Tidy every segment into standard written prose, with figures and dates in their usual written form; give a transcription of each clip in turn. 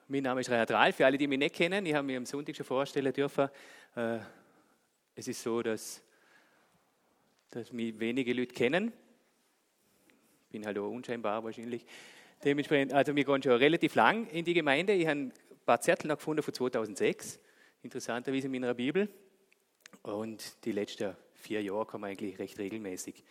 Mein Name ist Reinhard Rahl. Für alle, die mich nicht kennen, ich habe mich am Sonntag schon vorstellen dürfen. Es ist so, dass mich wenige Leute kennen. Ich bin halt auch unscheinbar wahrscheinlich. Dementsprechend, also wir gehen schon relativ lang in die Gemeinde. Ich habe ein paar Zettel noch gefunden von 2006, interessanterweise in meiner Bibel. Und die letzten 4 Jahre kommen eigentlich recht regelmäßig.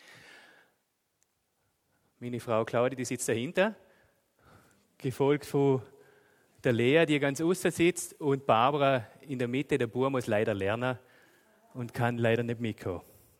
Meine Frau Claudia, die sitzt dahinter, gefolgt von der Lea, die ganz außen sitzt, und Barbara in der Mitte. Der Bub muss leider lernen und kann leider nicht mitkommen.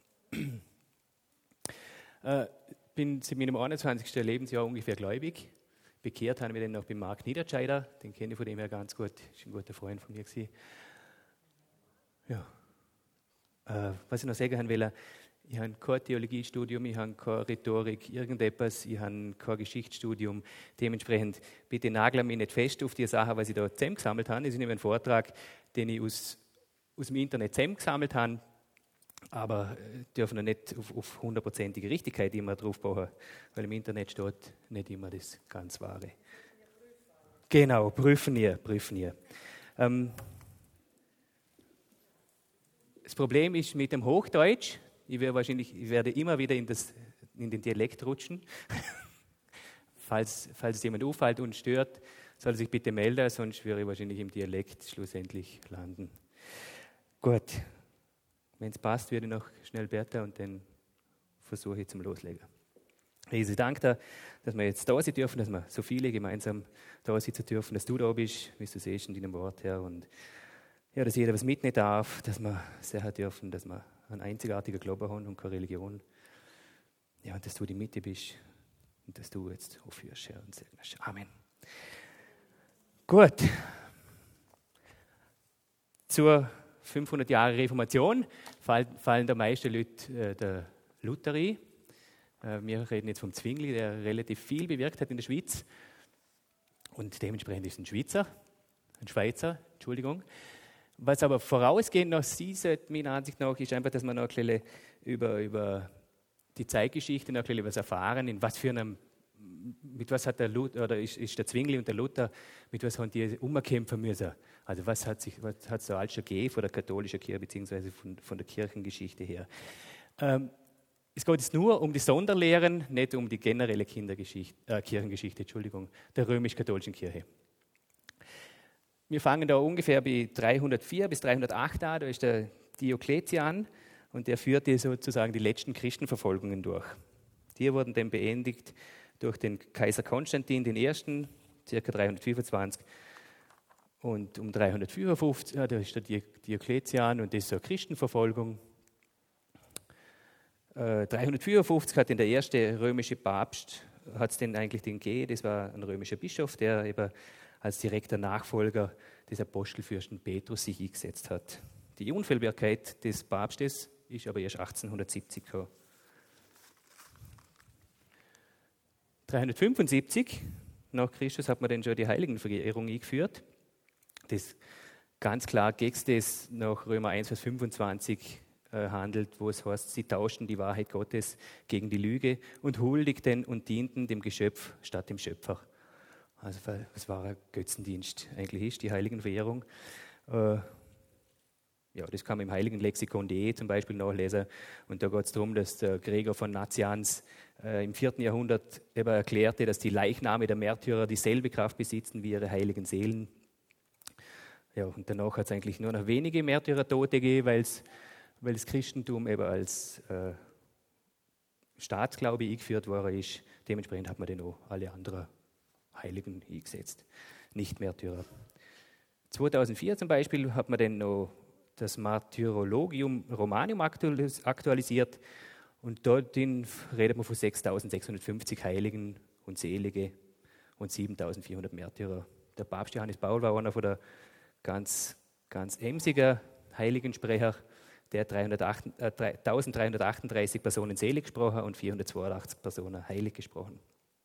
Bin seit meinem 21. Lebensjahr ungefähr gläubig. Bekehrt haben wir den noch bei Marc Niedertscheider, den kenne ich von dem her ganz gut, ist ein guter Freund von mir gewesen. Ja. Was ich noch sagen will, ich habe kein Theologiestudium, ich habe keine Rhetorik, irgendetwas, ich habe kein Geschichtsstudium. Dementsprechend bitte nageln mich nicht fest auf die Sachen, was ich da zusammengesammelt habe. Das ist nämlich ein Vortrag, den ich aus dem Internet zusammengesammelt habe, aber dürfen wir nicht auf 100%ige Richtigkeit immer drauf bauen, weil im Internet steht nicht immer das ganz Wahre. Genau, prüfen wir. Das Problem ist mit dem Hochdeutsch, ich werde immer wieder in den Dialekt rutschen. Falls es jemand auffällt und stört, soll er sich bitte melden, sonst werde ich wahrscheinlich im Dialekt schlussendlich landen. Gut, wenn es passt, werde ich noch schnell beten und dann versuche ich zum Loslegen. Jesus, ich danke dir, dass wir jetzt da sein dürfen, dass wir so viele gemeinsam da sitzen dürfen, dass du da bist, wie du siehst in deinem Wort, Herr. Und ja, dass jeder was mitnehmen darf, dass wir sehen dürfen, dass wir einen einzigartigen Glauben haben und keine Religion. Ja, und dass du die Mitte bist und dass du jetzt aufführst, Herr, und segnest. Amen. Gut. Zur 500 Jahre Reformation fallen der meisten Leute der Luther ein. Wir reden jetzt vom Zwingli, der relativ viel bewirkt hat in der Schweiz. Und dementsprechend ist ein Schweizer, Was aber vorausgehend noch sein sollte, meiner Ansicht nach, ist einfach, dass man noch ein bisschen über die Zeitgeschichte noch ein bisschen was erfahren, mit was hat der Luther, oder ist der Zwingli und der Luther, mit was haben die umkämpfen müssen? Also was hat es da alles schon gegeben von der katholischen Kirche, beziehungsweise von der Kirchengeschichte her? Es geht jetzt nur um die Sonderlehren, nicht um die generelle Kirchengeschichte, der römisch-katholischen Kirche. Wir fangen da ungefähr bei 304 bis 308 an, da ist der Diokletian und der führte sozusagen die letzten Christenverfolgungen durch. Die wurden dann beendigt durch den Kaiser Konstantin I., ca. 325. Und um 355, da ist der Diokletian und das ist so eine Christenverfolgung. 354 hat dann der erste römische Papst, hat es denn eigentlich den gegeben, das war ein römischer Bischof, der eben als direkter Nachfolger des Apostelfürsten Petrus sich eingesetzt hat. Die Unfehlbarkeit des Papstes ist aber erst 1870 gekommen. 375 nach Christus hat man dann schon die Heiligenverehrung eingeführt. Das ganz klar gegen das nach Römer 1, Vers 25 handelt, wo es heißt, sie tauschten die Wahrheit Gottes gegen die Lüge und huldigten und dienten dem Geschöpf statt dem Schöpfer. Also was war ein Götzendienst eigentlich ist, die Heiligenverehrung. Ja, das kann man im heiligenlexikon.de zum Beispiel nachlesen. Und da geht es darum, dass der Gregor von Nazianz im 4. Jahrhundert eben erklärte, dass die Leichname der Märtyrer dieselbe Kraft besitzen wie ihre heiligen Seelen. Ja, und danach hat es eigentlich nur noch wenige Märtyrertote gegeben, weil das Christentum eben als Staatsglaube eingeführt worden ist. Dementsprechend hat man dann auch alle anderen Heiligen eingesetzt, nicht Märtyrer. 2004 zum Beispiel hat man dann noch das Martyrologium Romanum aktualisiert und dort redet man von 6.650 Heiligen und Selige und 7.400 Märtyrer. Der Papst Johannes Paul war einer von der ganz emsiger Heiligensprecher, der hat 1.338 Personen selig gesprochen und 482 Personen heilig gesprochen.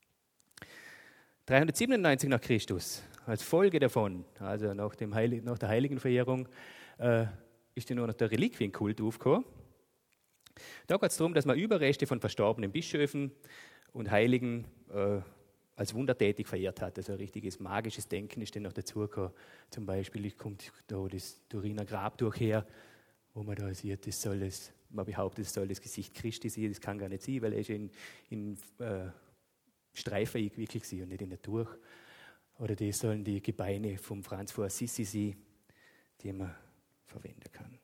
397 nach Christus, als Folge davon, also nach der Heiligenverehrung, ist nur noch der Reliquienkult aufgekommen. Da geht es darum, dass man Überreste von verstorbenen Bischöfen und Heiligen als wundertätig verehrt hat. Also ein richtiges magisches Denken ist dann noch dazugekommen. Zum Beispiel kommt da das Turiner Grabtuch her, wo man da sieht, man behauptet, es soll das Gesicht Christi sein. Das kann gar nicht sein, weil er ist in Streifen eingewickelt sein und nicht in der Tuch. Oder das sollen die Gebeine vom Franz von Assisi sein, die man verwenden kann.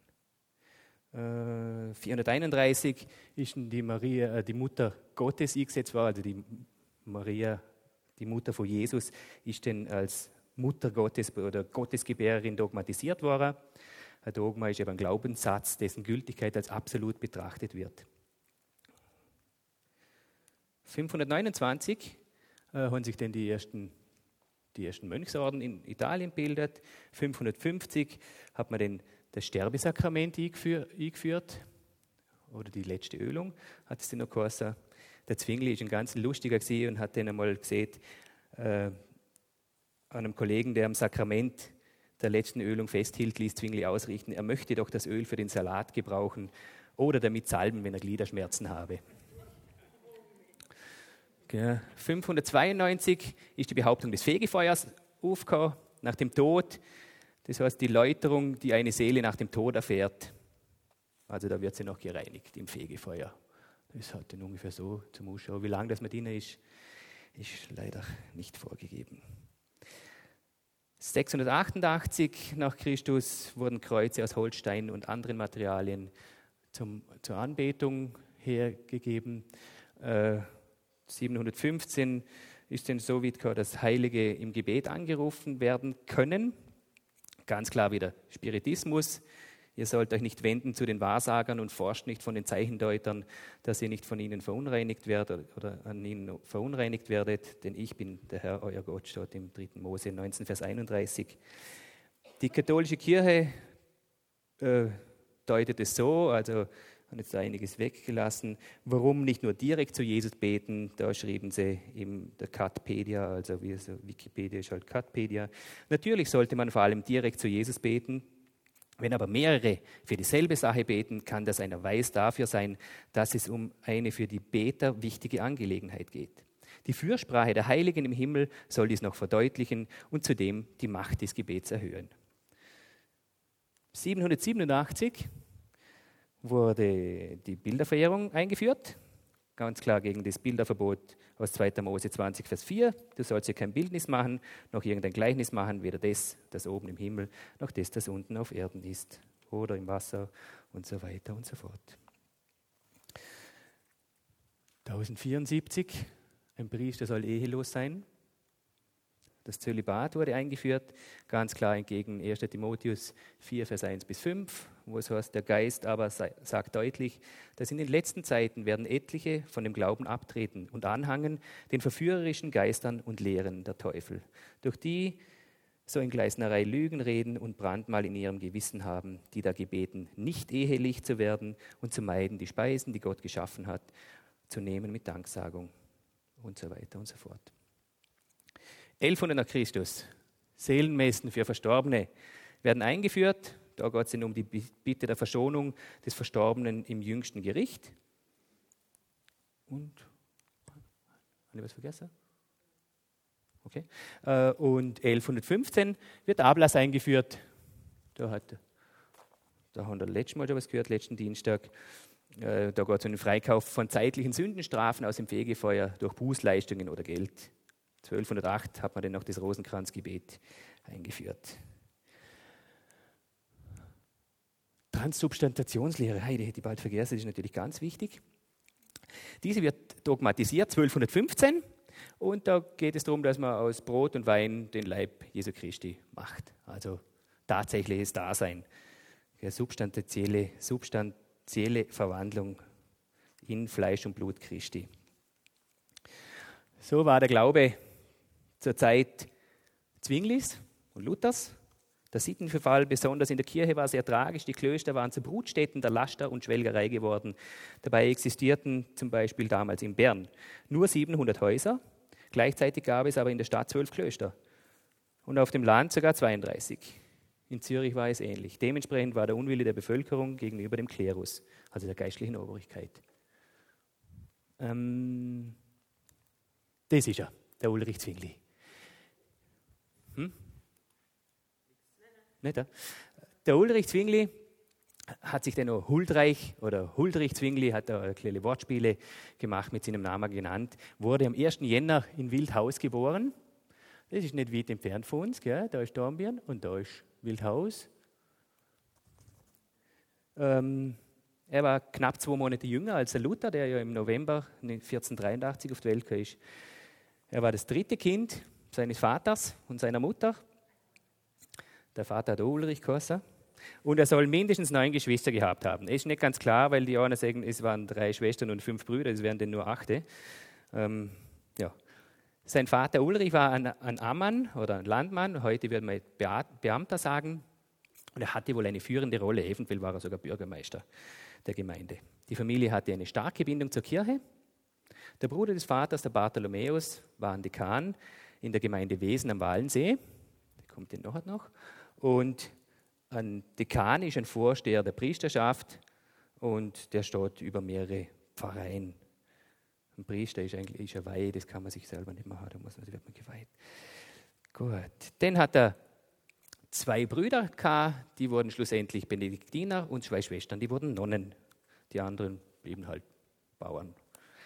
431 ist die Maria, die Mutter Gottes eingesetzt worden, also die Maria, die Mutter von Jesus, ist dann als Mutter Gottes oder Gottesgebärerin dogmatisiert worden. Ein Dogma ist eben ein Glaubenssatz, dessen Gültigkeit als absolut betrachtet wird. 529 haben sich dann die ersten Mönchsorden in Italien gebildet. 550 hat man dann das Sterbesakrament eingeführt, oder die letzte Ölung, hat es dann noch geheißen. Der Zwingli ist ein ganz lustiger gewesen und hat dann einmal gesehen, an einem Kollegen, der am Sakrament der letzten Ölung festhielt, ließ Zwingli ausrichten, er möchte doch das Öl für den Salat gebrauchen oder damit salben, wenn er Gliederschmerzen habe. 592 ist die Behauptung des Fegefeuers aufgekommen, nach dem Tod. Das heißt, die Läuterung, die eine Seele nach dem Tod erfährt. Also da wird sie noch gereinigt im Fegefeuer. Das hat dann ungefähr so zum Ausschauen. Wie lange das man drin ist leider nicht vorgegeben. 688 nach Christus wurden Kreuze aus Holstein und anderen Materialien zur Anbetung hergegeben. 715 ist dann so weit gekommen, dass Heilige im Gebet angerufen werden können. Ganz klar wieder Spiritismus. Ihr sollt euch nicht wenden zu den Wahrsagern und forscht nicht von den Zeichendeutern, dass ihr nicht von ihnen verunreinigt werdet oder an ihnen verunreinigt werdet, denn ich bin der Herr, euer Gott, steht im 3. Mose 19, Vers 31. Die katholische Kirche deutet es so, also haben jetzt einiges weggelassen. Warum nicht nur direkt zu Jesus beten? Da schrieben sie in der Katpedia, also wie so Wikipedia ist halt Katpedia. Natürlich sollte man vor allem direkt zu Jesus beten. Wenn aber mehrere für dieselbe Sache beten, kann das ein Erweis dafür sein, dass es um eine für die Beter wichtige Angelegenheit geht. Die Fürsprache der Heiligen im Himmel soll dies noch verdeutlichen und zudem die Macht des Gebets erhöhen. 787 wurde die Bilderverehrung eingeführt. Ganz klar gegen das Bilderverbot aus 2. Mose 20, Vers 4. Du sollst hier kein Bildnis machen, noch irgendein Gleichnis machen, weder das oben im Himmel, noch das unten auf Erden ist oder im Wasser und so weiter und so fort. 1074, ein Priester soll ehelos sein. Das Zölibat wurde eingeführt, ganz klar entgegen 1. Timotheus 4, Vers 1 bis 5, wo es heißt, der Geist aber sagt deutlich, dass in den letzten Zeiten werden etliche von dem Glauben abtreten und anhangen den verführerischen Geistern und Lehren der Teufel, durch die so in Gleisnerei Lügen reden und Brandmal in ihrem Gewissen haben, die da gebeten, nicht ehelig zu werden und zu meiden, die Speisen, die Gott geschaffen hat, zu nehmen mit Danksagung und so weiter und so fort. 1100 nach Christus, Seelenmessen für Verstorbene werden eingeführt. Da geht es um die Bitte der Verschonung des Verstorbenen im jüngsten Gericht. Und, habe ich was vergessen? Okay. Und 1115 wird Ablass eingeführt. Da haben wir letztes Mal schon was gehört, letzten Dienstag. Da geht es um den Freikauf von zeitlichen Sündenstrafen aus dem Fegefeuer durch Bußleistungen oder Geld. 1208 hat man dann noch das Rosenkranzgebet eingeführt. Transsubstantationslehre, die hätte ich bald vergessen, das ist natürlich ganz wichtig. Diese wird dogmatisiert 1215 und da geht es darum, dass man aus Brot und Wein den Leib Jesu Christi macht. Also tatsächliches Dasein, substanzielle Verwandlung in Fleisch und Blut Christi. So war der Glaube zur Zeit Zwinglis und Luthers. Der Sittenverfall, besonders in der Kirche, war sehr tragisch. Die Klöster waren zu Brutstätten der Laster und Schwelgerei geworden. Dabei existierten zum Beispiel damals in Bern nur 700 Häuser. Gleichzeitig gab es aber in der Stadt 12 Klöster und auf dem Land sogar 32. In Zürich war es ähnlich. Dementsprechend war der Unwille der Bevölkerung gegenüber dem Klerus, also der geistlichen Obrigkeit. Das ist er, der Ulrich Zwingli. Nicht, ja? Der Ulrich Zwingli hat sich dann noch Huldreich oder Huldrich Zwingli, hat da kleine Wortspiele gemacht, mit seinem Namen genannt, wurde am 1. Jänner in Wildhaus geboren. Das ist nicht weit entfernt von uns, gell? Da ist Dornbirn und da ist Wildhaus. Er war knapp 2 Monate jünger als der Luther, der ja im November 1483 auf die Welt kam. Er war das 3. Kind seines Vaters und seiner Mutter. Der Vater hat Ulrich geheißen. Und er soll mindestens 9 Geschwister gehabt haben. Ist nicht ganz klar, weil die einen sagen, es waren 3 Schwestern und 5 Brüder, es wären denn nur 8. Ja. Sein Vater Ulrich war ein Ammann oder ein Landmann, heute würde man Beamter sagen. Und er hatte wohl eine führende Rolle, eventuell war er sogar Bürgermeister der Gemeinde. Die Familie hatte eine starke Bindung zur Kirche. Der Bruder des Vaters, der Bartholomäus, war ein Dekan in der Gemeinde Wesen am Walensee. Der kommt den noch. Und ein Dekan ist ein Vorsteher der Priesterschaft und der steht über mehrere Pfarreien. Ein Priester ist eigentlich eine Weihe, das kann man sich selber nicht machen, da wird man geweiht. Gut, dann hat er 2 Brüder gehabt, die wurden schlussendlich Benediktiner und 2 Schwestern, die wurden Nonnen. Die anderen blieben halt Bauern.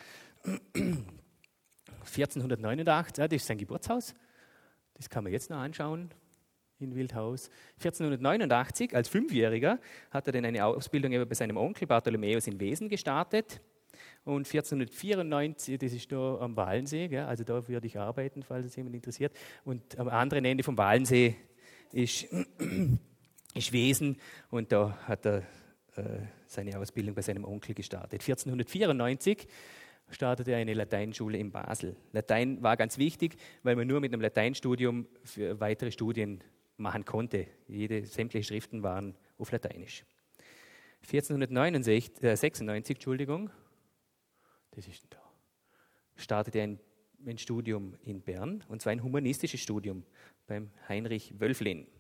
1489, das ist sein Geburtshaus, das kann man jetzt noch anschauen. In Wildhaus. 1489, als 5-Jähriger, hat er dann eine Ausbildung bei seinem Onkel Bartholomäus in Wesen gestartet. Und 1494, das ist da am Walensee, gell? Also da würde ich arbeiten, falls es jemand interessiert. Und am anderen Ende vom Walensee ist Wesen und da hat er seine Ausbildung bei seinem Onkel gestartet. 1494 startete er eine Lateinschule in Basel. Latein war ganz wichtig, weil man nur mit einem Lateinstudium für weitere Studien machen konnte. Sämtliche Schriften waren auf Lateinisch. 1496, das ist da, startete er ein Studium in Bern, und zwar ein humanistisches Studium beim Heinrich Wölflin.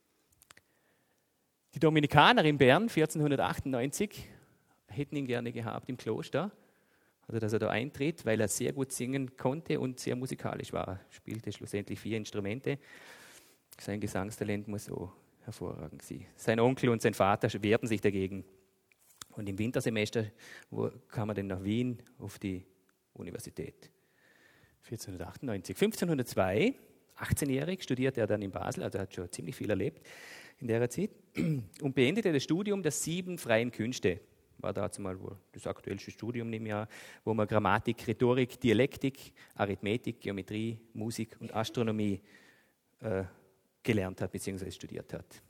Die Dominikaner in Bern 1498 hätten ihn gerne gehabt im Kloster, also dass er da eintritt, weil er sehr gut singen konnte und sehr musikalisch war. Er spielte schlussendlich 4 Instrumente. Sein Gesangstalent muss so hervorragend sein. Sein Onkel und sein Vater wehrten sich dagegen. Und im Wintersemester kam er dann nach Wien auf die Universität. 1498. 1502, 18-jährig, studierte er dann in Basel, also er hat schon ziemlich viel erlebt in der Zeit, und beendete das Studium der 7 freien Künste. War dazu mal das aktuellste Studium im Jahr, wo man Grammatik, Rhetorik, Dialektik, Arithmetik, Geometrie, Musik und Astronomie gelernt hat bzw. studiert hat.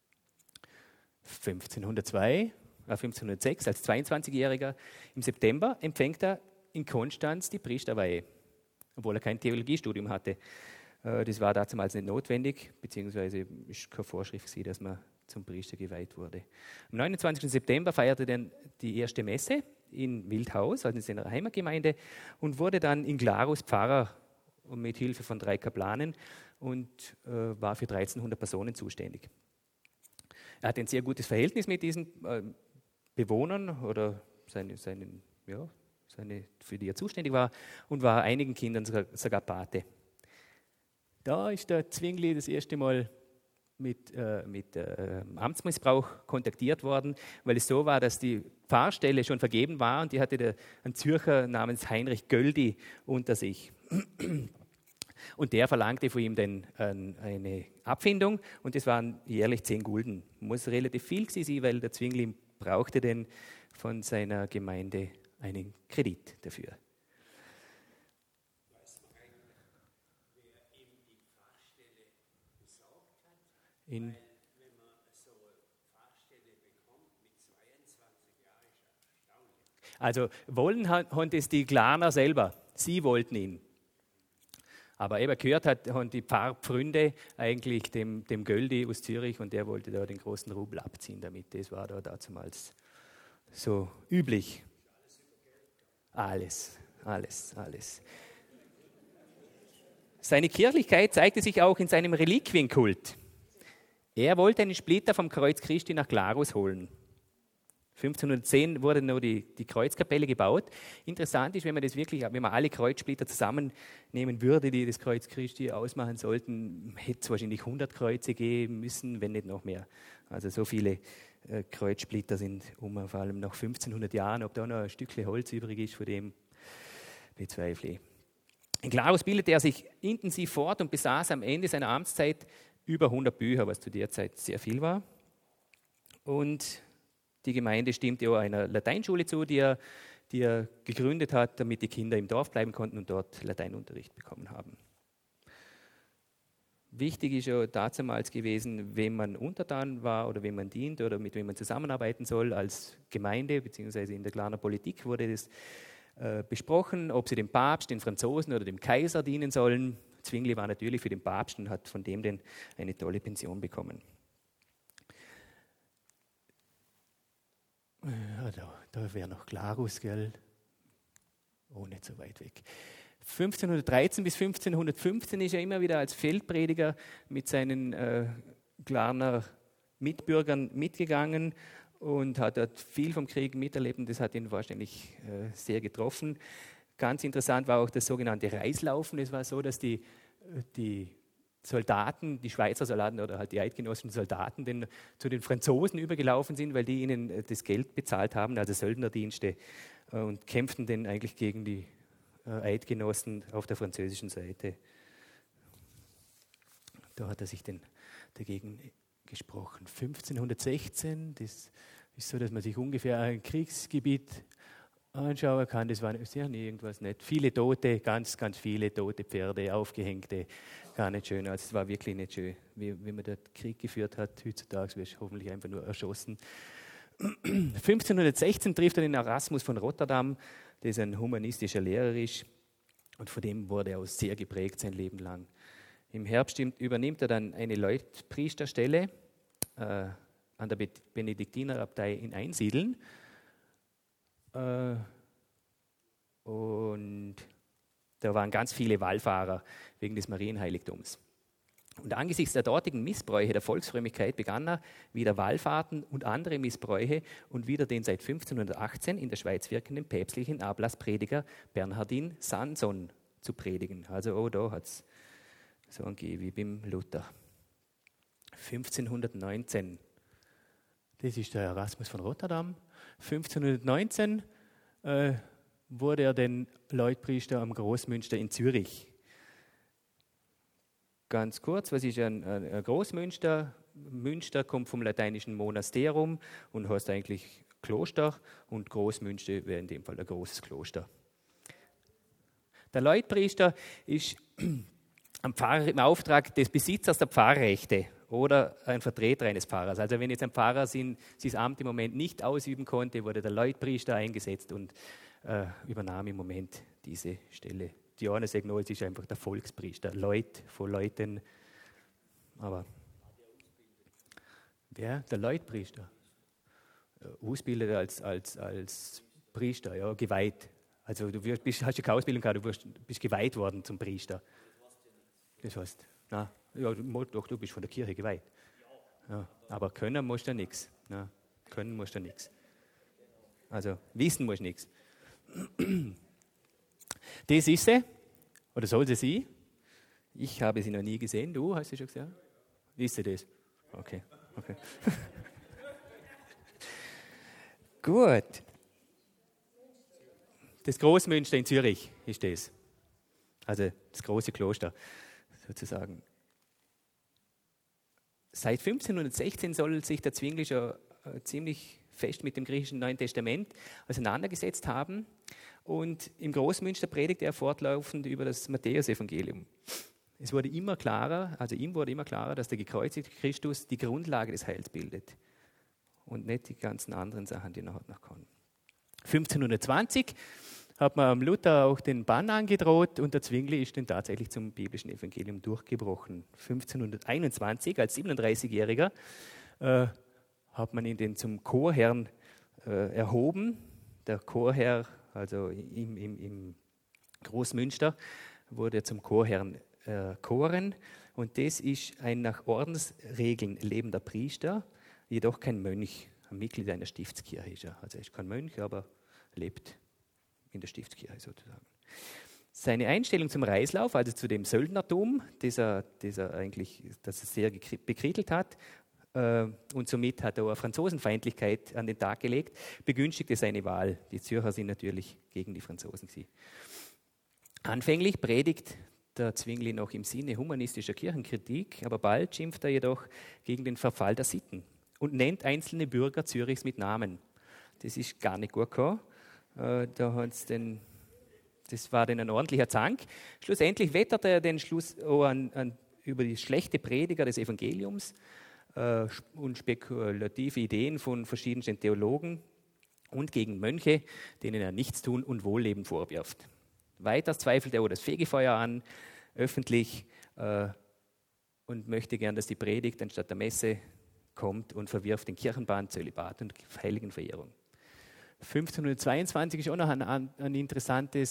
1506, als 22-Jähriger, im September empfängt er in Konstanz die Priesterweihe, obwohl er kein Theologiestudium hatte. Das war damals nicht notwendig, beziehungsweise ist keine Vorschrift, dass man zum Priester geweiht wurde. Am 29. September feierte er dann die erste Messe in Wildhaus, also in seiner Heimatgemeinde, und wurde dann in Glarus Pfarrer und mit Hilfe von 3 Kaplanen und war für 1300 Personen zuständig. Er hatte ein sehr gutes Verhältnis mit diesen Bewohnern oder für die er zuständig war, und war einigen Kindern sogar Pate. Da ist der Zwingli das erste Mal mit Amtsmissbrauch kontaktiert worden, weil es so war, dass die Pfarrstelle schon vergeben war und die hatte einen Zürcher namens Heinrich Göldi unter sich. Und der verlangte von ihm dann eine Abfindung, und das waren jährlich 10 Gulden. Muss relativ viel gewesen sein, weil der Zwingli brauchte dann von seiner Gemeinde einen Kredit dafür. Weiß man eigentlich, wer ihm die Pfarrstelle besorgt hat? Weil, wenn man so eine Pfarrstelle bekommt mit 22 Jahren, ist das erstaunlich. Also wollen haben es die Glaner selber. Sie wollten ihn. Aber eben gehört haben die Pfarrpfründe eigentlich dem Göldi aus Zürich, und der wollte da den großen Rubel abziehen damit. Das war da damals so üblich. Alles. Seine Kirchlichkeit zeigte sich auch in seinem Reliquienkult. Er wollte einen Splitter vom Kreuz Christi nach Glarus holen. 1510 wurde noch die Kreuzkapelle gebaut. Interessant ist, wenn man alle Kreuzsplitter zusammennehmen würde, die das Kreuz Christi ausmachen sollten, hätte es wahrscheinlich 100 Kreuze geben müssen, wenn nicht noch mehr. Also so viele Kreuzsplitter sind vor allem nach 1500 Jahren. Ob da noch ein Stückchen Holz übrig ist, von dem bezweifle ich. In Glarus bildete er sich intensiv fort und besaß am Ende seiner Amtszeit über 100 Bücher, was zu der Zeit sehr viel war. Und die Gemeinde stimmte auch einer Lateinschule zu, die er gegründet hat, damit die Kinder im Dorf bleiben konnten und dort Lateinunterricht bekommen haben. Wichtig ist ja damals gewesen, wem man untertan war oder wem man dient oder mit wem man zusammenarbeiten soll als Gemeinde, beziehungsweise in der Glarner Politik wurde das besprochen, ob sie dem Papst, den Franzosen oder dem Kaiser dienen sollen. Zwingli war natürlich für den Papst und hat von dem denn eine tolle Pension bekommen. Ja, da wäre noch Glarus, gell? Oh, nicht so weit weg. 1513 bis 1515 ist er immer wieder als Feldprediger mit seinen Glarner Mitbürgern mitgegangen und hat dort viel vom Krieg miterlebt und das hat ihn wahrscheinlich sehr getroffen. Ganz interessant war auch das sogenannte Reislaufen. Es war so, dass die Soldaten, die Schweizer Soldaten oder halt die eidgenössischen Soldaten zu den Franzosen übergelaufen sind, weil die ihnen das Geld bezahlt haben, also Söldnerdienste, und kämpften dann eigentlich gegen die Eidgenossen auf der französischen Seite. Da hat er sich dann dagegen gesprochen. 1516, das ist so, dass man sich ungefähr ein Kriegsgebiet anschauen kann. Das war sehr irgendwas nicht. Viele Tote, ganz, ganz viele tote Pferde, aufgehängte, gar nicht schön. Also es war wirklich nicht schön, wie man dort Krieg geführt hat. Heutzutage wird es hoffentlich einfach nur erschossen. 1516 trifft er den Erasmus von Rotterdam, der ein humanistischer Lehrer ist und von dem wurde er auch sehr geprägt sein Leben lang. Im Herbst übernimmt er dann eine Leutpriesterstelle an der Benediktinerabtei in Einsiedeln. Und da waren ganz viele Wallfahrer wegen des Marienheiligtums. Und angesichts der dortigen Missbräuche der Volksfrömmigkeit begann er wieder Wallfahrten und andere Missbräuche und wieder den seit 1518 in der Schweiz wirkenden päpstlichen Ablassprediger Bernhardin Sanson zu predigen. Also da hat es so angegeben wie beim Luther. 1519, das ist der Erasmus von Rotterdam. 1519 wurde er den Leutpriester am Großmünster in Zürich. Ganz kurz, was ist ein Großmünster? Münster kommt vom lateinischen Monasterum und heißt eigentlich Kloster und Großmünster wäre in dem Fall ein großes Kloster. Der Leutpriester ist am Pfarrer im Auftrag des Besitzers der Pfarrrechte oder ein Vertreter eines Pfarrers. Also wenn jetzt ein Pfarrer sein Amt im Moment nicht ausüben konnte, wurde der Leutpriester eingesetzt und übernahm im Moment diese Stelle. Die eine sagen, no, es ist einfach der Volkspriester, Leut von Leuten. Aber wer? Der Leutpriester. Ausbildet als Priester, ja, geweiht. Also du hast ja keine Ausbildung gehabt, du bist geweiht worden zum Priester. Das heißt, na, ja, doch, du bist von der Kirche geweiht. Ja, aber können musst du nichts. Können musst du nichts. Also wissen musst du nichts. Das ist sie, oder soll sie sein? Ich habe sie noch nie gesehen. Du, hast du schon gesagt? Ist sie das? Okay. Gut. Das Großmünster in Zürich ist das. Also das große Kloster sozusagen. Seit 1516 soll sich der Zwingli schon ziemlich fest mit dem griechischen Neuen Testament auseinandergesetzt haben. Und im Großmünster predigt er fortlaufend über das Matthäusevangelium. Es wurde immer klarer, also ihm wurde immer klarer, dass der gekreuzigte Christus die Grundlage des Heils bildet und nicht die ganzen anderen Sachen, die noch kommen. 1520 hat man Luther auch den Bann angedroht und der Zwingli ist dann tatsächlich zum biblischen Evangelium durchgebrochen. 1521, als 37-Jähriger, hat man ihn dann zum Chorherrn erhoben. Der Chorherr, also im Großmünster, wurde er zum Chorherrn erkoren. Und das ist ein nach Ordensregeln lebender Priester, jedoch kein Mönch. ein Mitglied einer Stiftskirche ist er. Also er ist kein Mönch, aber lebt in der Stiftskirche sozusagen. Seine Einstellung zum Reislauf, also zu dem Söldnertum, das er sehr bekrittelt hat, und somit hat er auch eine Franzosenfeindlichkeit an den Tag gelegt, begünstigte seine Wahl. Die Zürcher sind natürlich gegen die Franzosen gewesen. Anfänglich predigt der Zwingli noch im Sinne humanistischer Kirchenkritik, aber bald schimpft er jedoch gegen den Verfall der Sitten und nennt einzelne Bürger Zürichs mit Namen. Das ist gar nicht gut gekommen. Das war dann ein ordentlicher Zank. Schlussendlich wetterte er den Schluss auch über die schlechte Prediger des Evangeliums und spekulative Ideen von verschiedenen Theologen und gegen Mönche, denen er Nichtstun und Wohlleben vorwirft. Weiter zweifelt er auch das Fegefeuer an, öffentlich, und möchte gern, dass die Predigt anstatt der Messe kommt und verwirft den Kirchenbann, Zölibat und Heiligenverehrung. 1522 ist auch noch eine interessante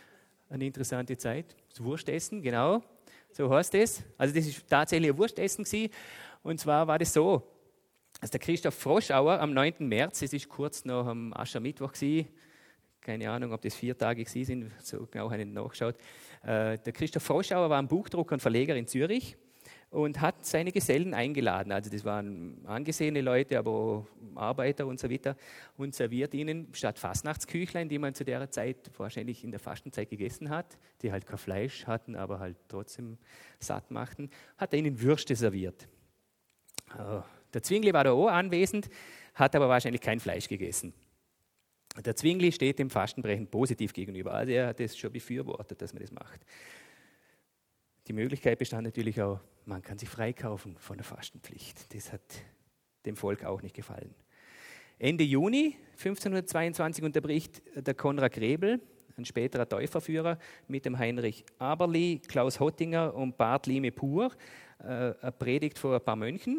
Zeit. Das Wurstessen, genau, so heißt es. Also das ist tatsächlich ein Wurstessen gewesen. Und zwar war das so, dass der Christoph Froschauer am 9. März, es ist kurz nach dem Aschermittwoch gewesen, keine Ahnung, ob das 4 Tage gewesen sind, so genau habe ich nicht nachgeschaut. Der Christoph Froschauer war ein Buchdrucker und Verleger in Zürich und hat seine Gesellen eingeladen. Also das waren angesehene Leute, aber auch Arbeiter und so weiter, und serviert ihnen statt Fastnachtsküchlein, die man zu der Zeit wahrscheinlich in der Fastenzeit gegessen hat, die halt kein Fleisch hatten, aber halt trotzdem satt machten, hat er ihnen Würste serviert. Der Zwingli war da auch anwesend, hat aber wahrscheinlich kein Fleisch gegessen. Der Zwingli steht dem Fastenbrechen positiv gegenüber. Also er hat das schon befürwortet, dass man das macht. Die Möglichkeit bestand natürlich auch, man kann sich freikaufen von der Fastenpflicht. Das hat dem Volk auch nicht gefallen. Ende Juni 1522 unterbricht der Konrad Grebel, ein späterer Täuferführer, mit dem Heinrich Aberli, Klaus Hottinger und Bart Lime-Pur eine Predigt vor ein paar Mönchen.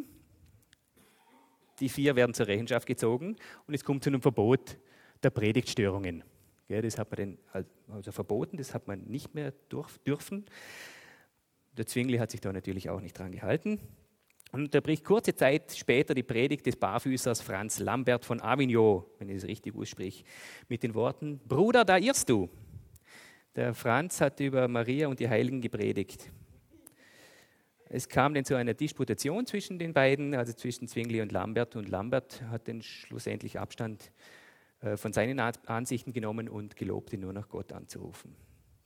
Die 4 werden zur Rechenschaft gezogen und es kommt zu einem Verbot der Predigtstörungen. Ja, das hat man dann also verboten, das hat man nicht mehr dürfen. Der Zwingli hat sich da natürlich auch nicht dran gehalten und unterbricht kurze Zeit später die Predigt des Barfüßers Franz Lambert von Avignon, wenn ich es richtig ausspreche, mit den Worten: Bruder, da irrst du. Der Franz hat über Maria und die Heiligen gepredigt. Es kam dann zu einer Disputation zwischen den beiden, also zwischen Zwingli und Lambert hat dann schlussendlich Abstand von seinen Ansichten genommen und gelobte, nur noch Gott anzurufen.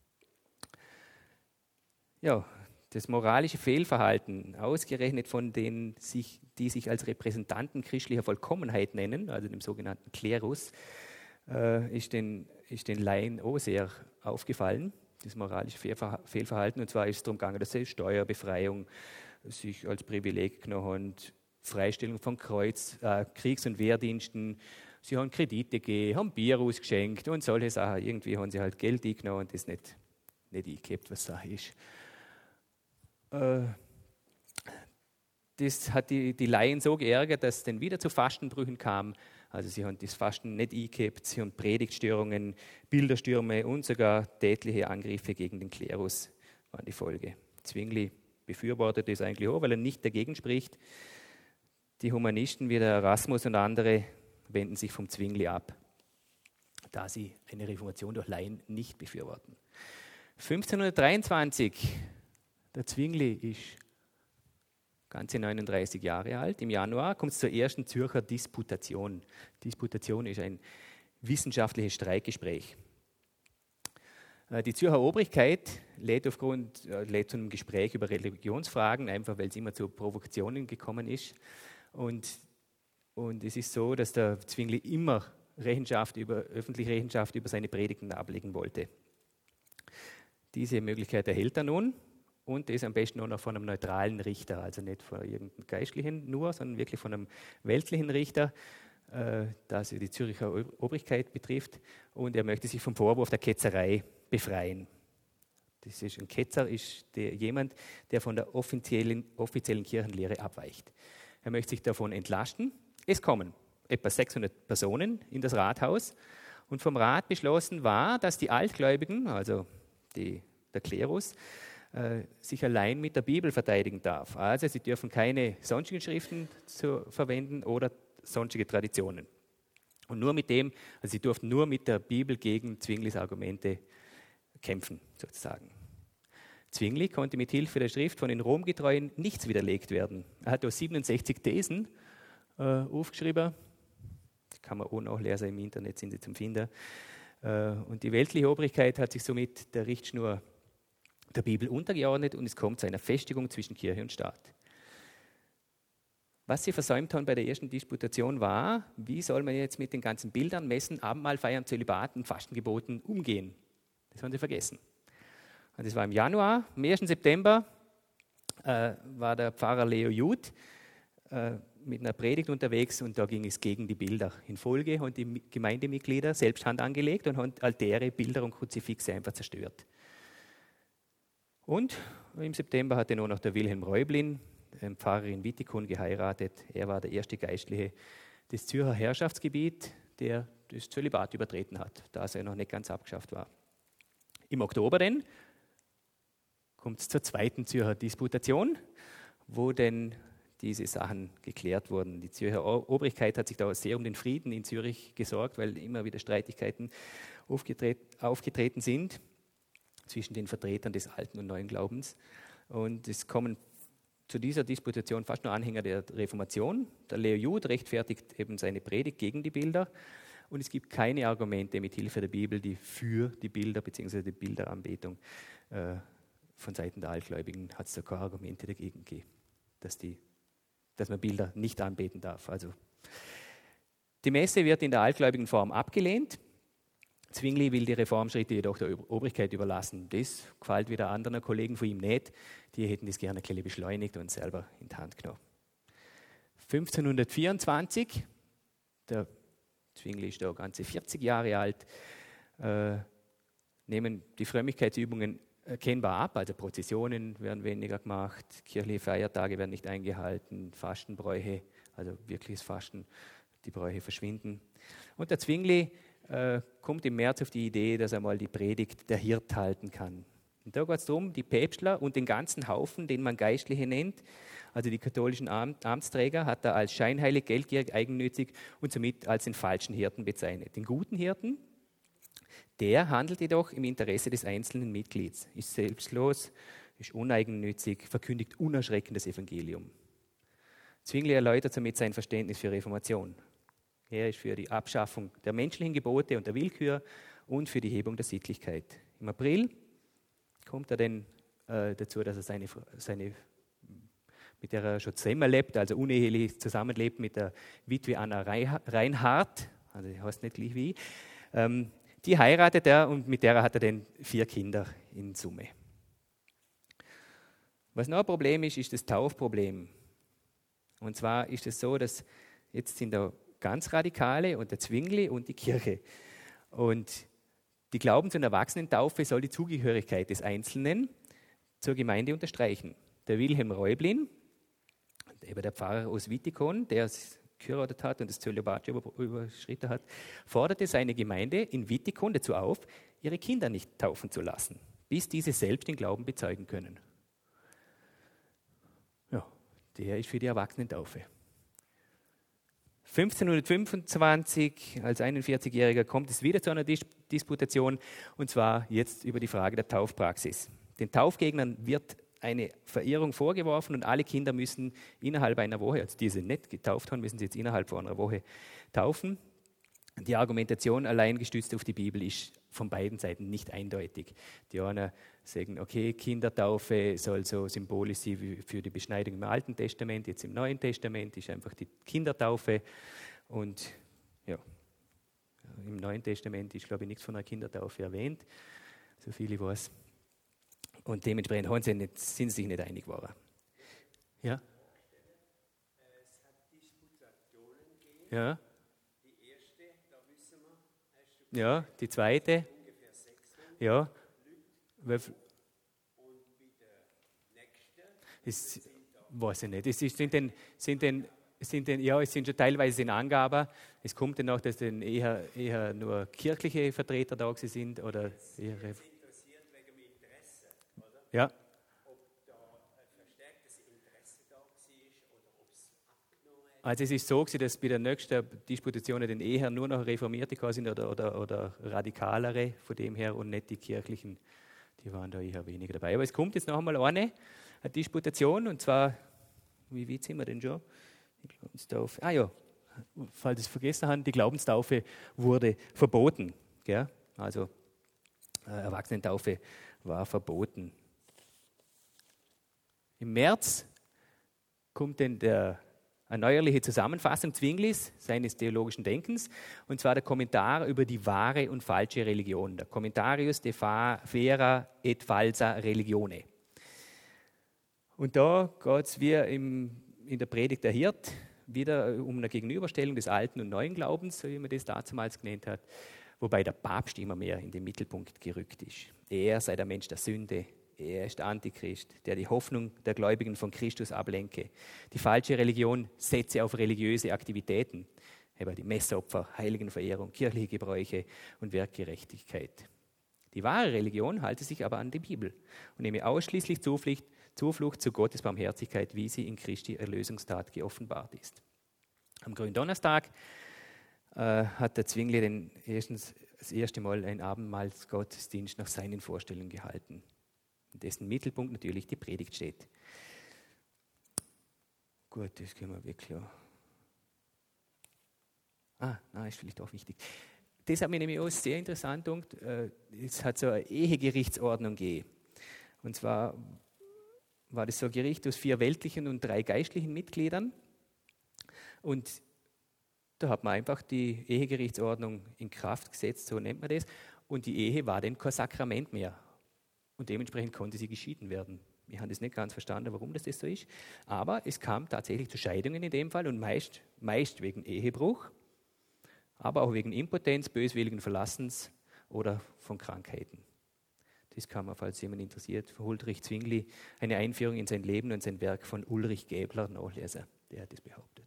Ja, das moralische Fehlverhalten, ausgerechnet von denen, die sich als Repräsentanten christlicher Vollkommenheit nennen, also dem sogenannten Klerus, ist den Laien auch sehr aufgefallen, das moralische Fehlverhalten. Und zwar ist es darum gegangen, dass sie Steuerbefreiung sich als Privileg genommen haben, Freistellung von Kriegs- und Wehrdiensten. Sie haben Kredite gegeben, haben Bier ausgeschenkt und solche Sachen. Irgendwie haben sie halt Geld eingenommen und das nicht eingehabt, was Sache ist. Das hat die Laien so geärgert, dass es dann wieder zu Fastenbrüchen kam. Also sie haben das Fasten nicht eingehabt, sie haben Predigtstörungen, Bilderstürme und sogar tätliche Angriffe gegen den Klerus waren die Folge. Zwingli befürwortet das eigentlich auch, weil er nicht dagegen spricht. Die Humanisten wie der Erasmus und andere wenden sich vom Zwingli ab, da sie eine Reformation durch Laien nicht befürworten. 1523, der Zwingli ist ganze 39 Jahre alt. Im Januar kommt es zur ersten Zürcher Disputation. Disputation ist ein wissenschaftliches Streitgespräch. Die Zürcher Obrigkeit lädt zu einem Gespräch über Religionsfragen, einfach weil es immer zu Provokationen gekommen ist. Und es ist so, dass der Zwingli immer öffentliche Rechenschaft über seine Predigten ablegen wollte. Diese Möglichkeit erhält er nun und das am besten auch noch von einem neutralen Richter, also nicht von irgendeinem Geistlichen nur, sondern wirklich von einem weltlichen Richter, das die Zürcher Obrigkeit betrifft. Und er möchte sich vom Vorwurf der Ketzerei befreien. Ein Ketzer ist jemand, der von der offiziellen Kirchenlehre abweicht. Er möchte sich davon entlasten. Es kommen etwa 600 Personen in das Rathaus und vom Rat beschlossen war, dass die Altgläubigen, also der Klerus, sich allein mit der Bibel verteidigen darf. Also sie dürfen keine sonstigen Schriften verwenden oder sonstige Traditionen. Und nur mit dem, also sie durften nur mit der Bibel gegen Zwinglis Argumente kämpfen, sozusagen. Zwingli konnte mit Hilfe der Schrift von den Romgetreuen nichts widerlegt werden. Er hat da 67 Thesen aufgeschrieben. Das kann man auch nachlesen im Internet, sind sie zum Finden. Und die weltliche Obrigkeit hat sich somit der Richtschnur der Bibel untergeordnet und es kommt zu einer Festigung zwischen Kirche und Staat. Was sie versäumt haben bei der ersten Disputation war, wie soll man jetzt mit den ganzen Bildern, Messen, Abendmahlfeiern, Zölibaten, Fastengeboten umgehen? Das haben sie vergessen. Und das war im Januar. Am 1. September war der Pfarrer Leo Jud mit einer Predigt unterwegs und da ging es gegen die Bilder. In Folge haben die Gemeindemitglieder selbst Hand angelegt und haben Altäre, Bilder und Kruzifixe einfach zerstört. Und im September hatte nur noch der Wilhelm Reublin, ein Pfarrer in Wittikon, geheiratet. Er war der erste Geistliche des Zürcher Herrschaftsgebiets, der das Zölibat übertreten hat, da es ja noch nicht ganz abgeschafft war. Im Oktober dann kommt es zur zweiten Zürcher Disputation, wo denn diese Sachen geklärt wurden. Die Zürcher Obrigkeit hat sich da sehr um den Frieden in Zürich gesorgt, weil immer wieder Streitigkeiten aufgetreten sind zwischen den Vertretern des alten und neuen Glaubens. Und es kommen zu dieser Disputation fast nur Anhänger der Reformation. Der Leo Jud rechtfertigt eben seine Predigt gegen die Bilder. Und es gibt keine Argumente mit Hilfe der Bibel, die für die Bilder bzw. die Bilderanbetung von Seiten der Altgläubigen hat es da keine Argumente dagegen gegeben, dass man Bilder nicht anbeten darf. Also, die Messe wird in der altgläubigen Form abgelehnt. Zwingli will die Reformschritte jedoch der Obrigkeit überlassen. Das gefällt wieder anderen Kollegen von ihm nicht. Die hätten das gerne ein bisschen beschleunigt und selber in die Hand genommen. 1524, der Zwingli ist da ganze 40 Jahre alt, nehmen die Frömmigkeitsübungen erkennbar ab, also Prozessionen werden weniger gemacht, kirchliche Feiertage werden nicht eingehalten, Fastenbräuche, also wirkliches Fasten, die Bräuche verschwinden. Und der Zwingli kommt im März auf die Idee, dass er mal die Predigt der Hirt halten kann. Und da geht es darum, die Päpstler und den ganzen Haufen, den man Geistliche nennt, also die katholischen Amtsträger, hat er als scheinheilig, geldgierig, eigennützig und somit als den falschen Hirten bezeichnet. Den guten Hirten, der handelt jedoch im Interesse des einzelnen Mitglieds, ist selbstlos, ist uneigennützig, verkündigt unerschreckendes Evangelium. Zwingli erläutert somit sein Verständnis für Reformation. Er ist für die Abschaffung der menschlichen Gebote und der Willkür und für die Hebung der Sittlichkeit. Im April kommt er dann dazu, dass er mit der er schon zusammenlebt, also unehelich zusammenlebt mit der Witwe Anna Reinhardt, also die heißt nicht gleich wie, die heiratet er und mit der hat er dann 4 Kinder in Summe. Was noch ein Problem ist, ist das Taufproblem. Und zwar ist es so, dass jetzt sind da ganz Radikale und der Zwingli und die Kirche. Und die glauben, zu einer Erwachsenentaufe soll die Zugehörigkeit des Einzelnen zur Gemeinde unterstreichen. Der Wilhelm Reublin, eben der Pfarrer aus Wittikon, der es geheiratet hat und das Zölibat überschritten hat, forderte seine Gemeinde in Wittikon dazu auf, ihre Kinder nicht taufen zu lassen, bis diese selbst den Glauben bezeugen können. Ja, der ist für die Erwachsenentaufe. 1525, als 41-Jähriger, kommt es wieder zu einer Disputation, und zwar jetzt über die Frage der Taufpraxis. Den Taufgegnern wird eine Verirrung vorgeworfen und alle Kinder müssen innerhalb einer Woche, also die sie nicht getauft haben, müssen sie jetzt innerhalb von einer Woche taufen. Die Argumentation allein gestützt auf die Bibel ist von beiden Seiten nicht eindeutig. Die einen sagen, okay, Kindertaufe soll so symbolisch sein wie für die Beschneidung im Alten Testament, jetzt im Neuen Testament ist einfach die Kindertaufe und ja, im Neuen Testament ist, glaube ich, nichts von einer Kindertaufe erwähnt, so viel ich weiß. Und dementsprechend sind sie sich nicht einig geworden. Ja? Es hat Disputationen gegeben. Ja. Die erste, da wissen wir, Ja, die zweite. ungefähr 600 Ja. Leute. Und wie der nächste, Es weiß ich nicht. Es sind schon teilweise in Angaben. Es kommt dann auch, dass dann eher nur kirchliche Vertreter da sind oder eher. interessiert wegen dem Interesse, oder? Ja. Ob da ein verstärktes Interesse da war oder ob es abgenommen Also es ist so gewesen, dass bei der nächsten Disputation dann eher nur noch Reformierte sind oder Radikalere von dem her und nicht die kirchlichen, die waren da eher weniger dabei. Aber es kommt jetzt noch einmal eine Disputation und zwar, wie weit sind wir denn schon? Die Glaubenstaufe. Ah ja, falls ich es vergessen habe, die Glaubenstaufe wurde verboten. Gell? Also Erwachsenentaufe war verboten. Im März kommt dann eine neuerliche Zusammenfassung Zwinglis, seines theologischen Denkens, und zwar der Kommentar über die wahre und falsche Religion, der Commentarius de vera et falsa religione. Und da geht es wie in der Predigt der Hirt wieder um eine Gegenüberstellung des alten und neuen Glaubens, so wie man das damals genannt hat, wobei der Papst immer mehr in den Mittelpunkt gerückt ist. Er sei der Mensch der Sünde, er ist der Antichrist, der die Hoffnung der Gläubigen von Christus ablenke. Die falsche Religion setze auf religiöse Aktivitäten, eben die Messopfer, Heiligenverehrung, kirchliche Gebräuche und Werkgerechtigkeit. Die wahre Religion halte sich aber an die Bibel und nehme ausschließlich Zuflucht zu Gottes Barmherzigkeit, wie sie in Christi Erlösungstat geoffenbart ist. Am Gründonnerstag hat der Zwingli das erste Mal einen Abendmahlsgottesdienst nach seinen Vorstellungen gehalten, in dessen Mittelpunkt natürlich die Predigt steht. Gut, das können wir weglassen. Nein, ist vielleicht auch wichtig. Das hat mir nämlich auch sehr interessant gedacht. Es hat so eine Ehegerichtsordnung gegeben. Und zwar war das so ein Gericht aus 4 weltlichen und 3 geistlichen Mitgliedern. Und da hat man einfach die Ehegerichtsordnung in Kraft gesetzt, so nennt man das. Und die Ehe war dann kein Sakrament mehr. Und dementsprechend konnte sie geschieden werden. Wir haben das nicht ganz verstanden, warum das so ist. Aber es kam tatsächlich zu Scheidungen in dem Fall und meist wegen Ehebruch, aber auch wegen Impotenz, böswilligen Verlassens oder von Krankheiten. Das kann man, falls jemand interessiert, von Huldrych Zwingli eine Einführung in sein Leben und sein Werk von Ulrich Gäbler nachlesen. Der hat das behauptet.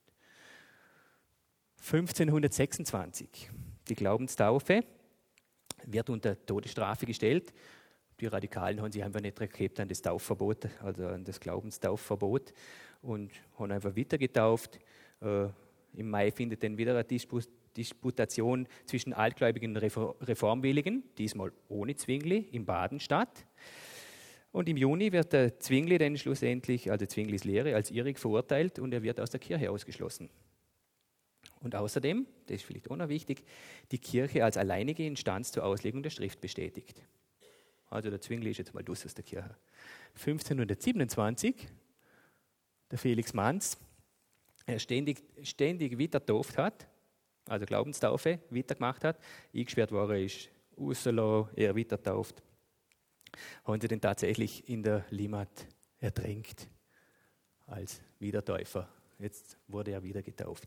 1526. Die Glaubenstaufe wird unter Todesstrafe gestellt. Die Radikalen haben sich einfach nicht gehabt an das Taufverbot, also an das Glaubenstaufverbot und haben einfach weiter getauft. Im Mai findet dann wieder eine Disputation zwischen altgläubigen und Reformwilligen, diesmal ohne Zwingli, in Baden statt. Und im Juni wird der Zwingli dann schlussendlich, also Zwinglis Lehre, als irrig verurteilt und er wird aus der Kirche ausgeschlossen. Und außerdem, das ist vielleicht auch noch wichtig, die Kirche als alleinige Instanz zur Auslegung der Schrift bestätigt. Also der Zwingli ist jetzt mal aus der Kirche. 1527, der Felix Manz, er ständig weiter getauft hat, also Glaubenstaufe weiter gemacht hat, eingesperrt war er, ist rausgelassen, er weiter getauft, haben sie den tatsächlich in der Limmat ertränkt als Wiedertäufer. Jetzt wurde er wieder getauft.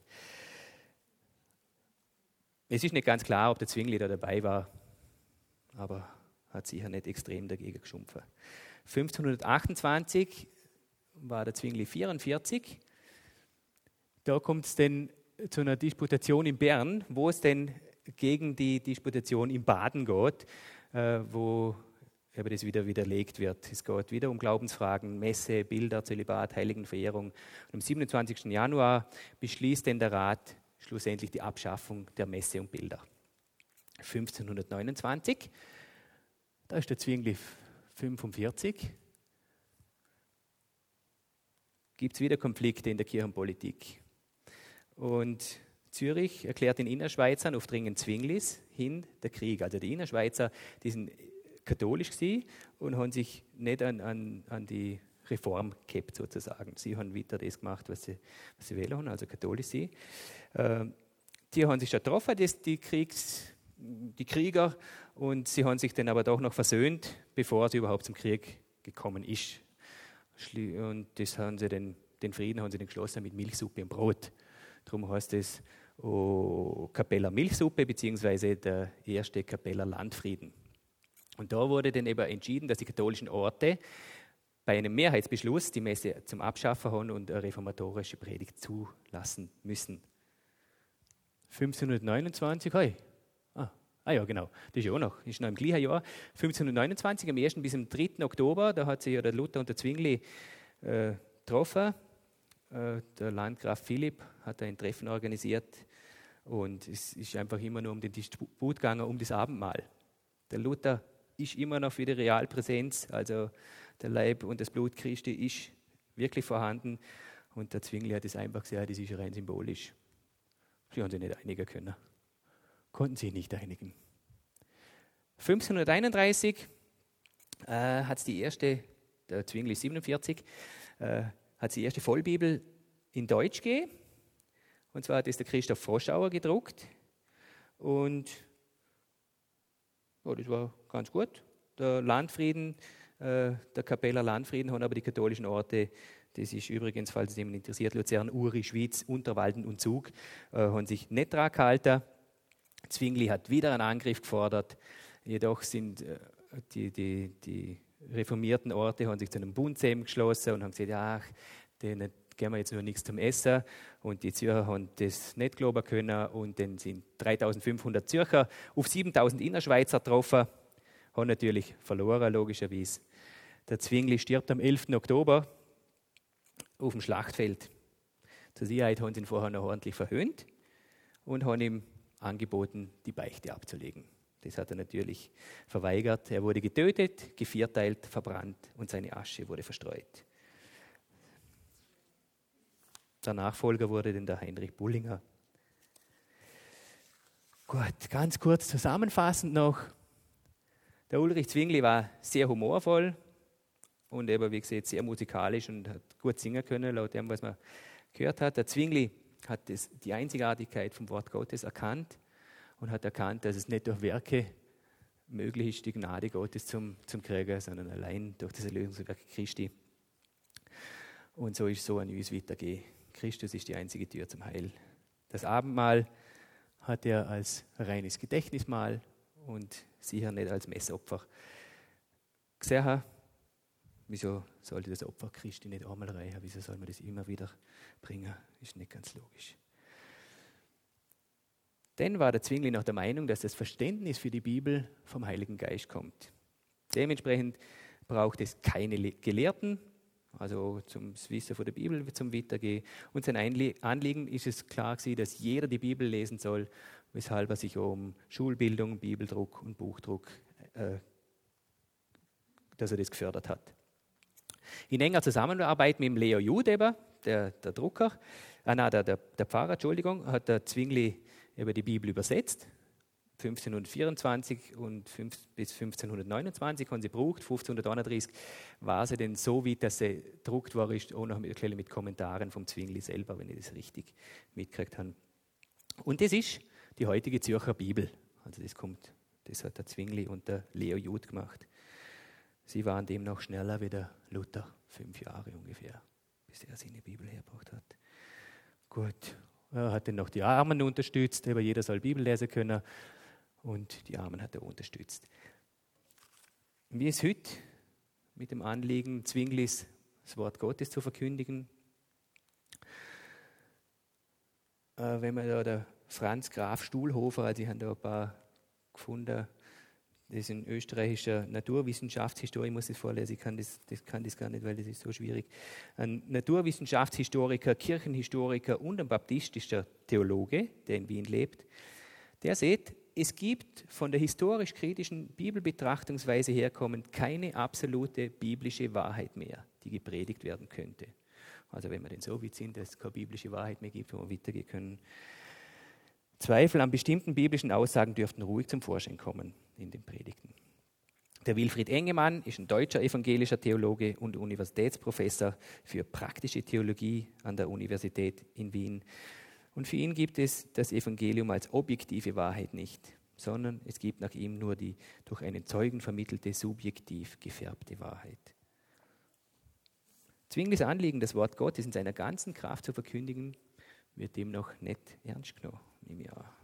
Es ist nicht ganz klar, ob der Zwingli da dabei war, aber hat sicher nicht extrem dagegen geschumpfen. 1528 war der Zwingli 44. Da kommt es dann zu einer Disputation in Bern, wo es dann gegen die Disputation in Baden geht, wo aber das wieder widerlegt wird. Es geht wieder um Glaubensfragen, Messe, Bilder, Zölibat, Heiligenverehrung. Und am 27. Januar beschließt dann der Rat schlussendlich die Abschaffung der Messe und Bilder. 1529, da ist der Zwingli 45, gibt es wieder Konflikte in der Kirchenpolitik. Und Zürich erklärt den Innerschweizern auf Dringen Zwinglis hin der Krieg. Also die Innerschweizer, die sind katholisch gewesen und haben sich nicht an die Reform gehabt sozusagen. Sie haben weiter das gemacht, was sie wählen haben, also katholisch sie. Die haben sich schon getroffen, die Krieger, und sie haben sich dann aber doch noch versöhnt, bevor es überhaupt zum Krieg gekommen ist. Und das haben sie den Frieden haben sie dann geschlossen mit Milchsuppe und Brot. Darum heißt es Kappeler Milchsuppe beziehungsweise der erste Kappeler Landfrieden. Und da wurde dann eben entschieden, dass die katholischen Orte bei einem Mehrheitsbeschluss die Messe zum Abschaffen haben und eine reformatorische Predigt zulassen müssen. 1529, ja genau, das ist ja auch noch, ist noch im gleichen Jahr. 1529, am 1. bis am 3. Oktober, da hat sich ja der Luther und der Zwingli getroffen. der Landgraf Philipp hat ein Treffen organisiert und es ist einfach immer nur um den Disput gegangen, um das Abendmahl. Der Luther ist immer noch für die Realpräsenz, also der Leib und das Blut Christi ist wirklich vorhanden und der Zwingli hat es einfach gesagt, das ist rein symbolisch. Sie haben sich nicht einigen können. Konnten sich nicht einigen. 1531 hat es die erste, der Zwingli 47, hat es die erste Vollbibel in Deutsch gegeben. Und zwar hat es der Christoph Froschauer gedruckt. Und ja, das war ganz gut. Der Landfrieden, der Kappeler Landfrieden haben aber die katholischen Orte, das ist übrigens, falls es jemand interessiert, Luzern, Uri, Schwyz, Unterwalden und Zug, haben sich nicht daran gehalten. Zwingli hat wieder einen Angriff gefordert. Jedoch sind die reformierten Orte haben sich zu einem Bund zusammengeschlossen und haben gesagt, ach, denen geben wir jetzt nur nichts zum Essen. Und die Zürcher haben das nicht glauben können. Und dann sind 3500 Zürcher auf 7000 Innerschweizer getroffen. Haben natürlich verloren, logischerweise. Der Zwingli stirbt am 11. Oktober auf dem Schlachtfeld. Zur Sicherheit haben sie ihn vorher noch ordentlich verhöhnt und haben ihm angeboten, die Beichte abzulegen. Das hat er natürlich verweigert. Er wurde getötet, gevierteilt, verbrannt und seine Asche wurde verstreut. Der Nachfolger wurde dann der Heinrich Bullinger. Gut, ganz kurz zusammenfassend noch. Der Ulrich Zwingli war sehr humorvoll und eben, wie gesagt, sehr musikalisch und hat gut singen können, laut dem, was man gehört hat. Der Zwingli hat die Einzigartigkeit vom Wort Gottes erkannt und hat erkannt, dass es nicht durch Werke möglich ist, die Gnade Gottes zum Kriegen, sondern allein durch das Erlösungswerk Christi. Und so ist so an uns weitergehen. Christus ist die einzige Tür zum Heil. Das Abendmahl hat er als reines Gedächtnismahl und sicher nicht als Messopfer gesehen. Wieso sollte das Opfer Christi nicht einmal reichen? Wieso soll man das immer wieder bringen? Ist nicht ganz logisch. Dann war der Zwingli noch der Meinung, dass das Verständnis für die Bibel vom Heiligen Geist kommt. Dementsprechend braucht es keine Gelehrten, also zum Wissen von der Bibel zum Weitergehen. Und sein Anliegen ist es klar gewesen, dass jeder die Bibel lesen soll, weshalb er sich um Schulbildung, Bibeldruck und Buchdruck, dass er das gefördert hat. In enger Zusammenarbeit mit dem Leo Jud, der Drucker, der Pfarrer, Entschuldigung, hat der Zwingli über die Bibel übersetzt. 1524 und bis 1529 haben sie gebraucht. 1531 war sie denn so weit, dass sie gedruckt war, ist auch noch mit Kommentaren vom Zwingli selber, wenn ich das richtig mitgekriegt habe. Und das ist die heutige Zürcher Bibel. Also das hat der Zwingli und der Leo Jud gemacht. Sie waren dem noch schneller wie der Luther, 5 Jahre ungefähr, bis er seine Bibel hergebracht hat. Gut, er hat dann noch die Armen unterstützt, aber jeder soll Bibel lesen können. Und die Armen hat er unterstützt. Wie ist heute mit dem Anliegen, Zwinglis das Wort Gottes zu verkündigen? Wenn man da der Franz Graf Stuhlhofer, also ich habe da ein paar gefunden, das ist ein österreichischer Naturwissenschaftshistoriker, ich muss das vorlesen, ich kann das gar nicht, weil das ist so schwierig. Ein Naturwissenschaftshistoriker, Kirchenhistoriker und ein baptistischer Theologe, der in Wien lebt, der sieht, es gibt von der historisch-kritischen Bibelbetrachtungsweise herkommend keine absolute biblische Wahrheit mehr, die gepredigt werden könnte. Also wenn wir denn so weit sind, dass es keine biblische Wahrheit mehr gibt, wo wir weitergehen können. Zweifel an bestimmten biblischen Aussagen dürften ruhig zum Vorschein kommen in den Predigten. Der Wilfried Engemann ist ein deutscher evangelischer Theologe und Universitätsprofessor für praktische Theologie an der Universität in Wien. Und für ihn gibt es das Evangelium als objektive Wahrheit nicht, sondern es gibt nach ihm nur die durch einen Zeugen vermittelte, subjektiv gefärbte Wahrheit. Zwinglis Anliegen, das Wort Gottes in seiner ganzen Kraft zu verkündigen, wird demnach nicht ernst genommen im Jahr.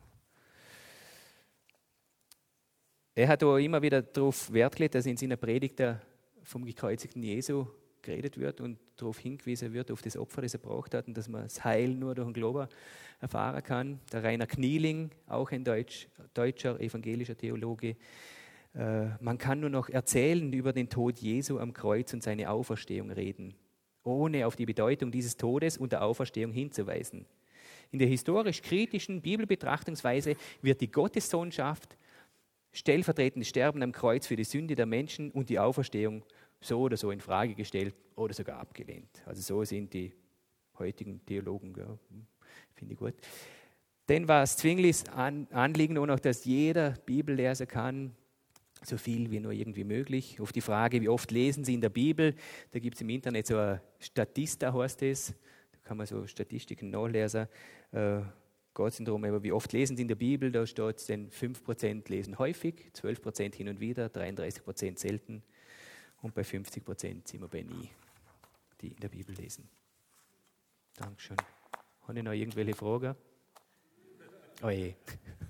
Er hat auch immer wieder darauf Wert gelegt, dass in seiner Predigt vom gekreuzigten Jesu geredet wird und darauf hingewiesen wird, auf das Opfer, das er gebraucht hat und dass man das Heil nur durch den Glauben erfahren kann. Der Rainer Knieling, auch ein deutscher evangelischer Theologe, man kann nur noch erzählen über den Tod Jesu am Kreuz und seine Auferstehung reden. ohne auf die Bedeutung dieses Todes und der Auferstehung hinzuweisen. In der historisch kritischen Bibelbetrachtungsweise wird die Gottessohnschaft, stellvertretendes Sterben am Kreuz für die Sünde der Menschen und die Auferstehung so oder so in Frage gestellt oder sogar abgelehnt. Also so sind die heutigen Theologen, ja, finde ich gut. Denn war es Zwinglis Anliegen nur noch, dass jeder Bibelleser kann, so viel wie nur irgendwie möglich. Auf die Frage, wie oft lesen Sie in der Bibel, da gibt es im Internet so ein Statista, heißt es. Da kann man so Statistiken nachlesen. Geht es darum, wie oft lesen Sie in der Bibel, da steht es, denn 5% lesen häufig, 12% hin und wieder, 33% selten und bei 50% sind wir bei nie, die in der Bibel lesen. Dankeschön. Habe ich noch irgendwelche Fragen? Oh je.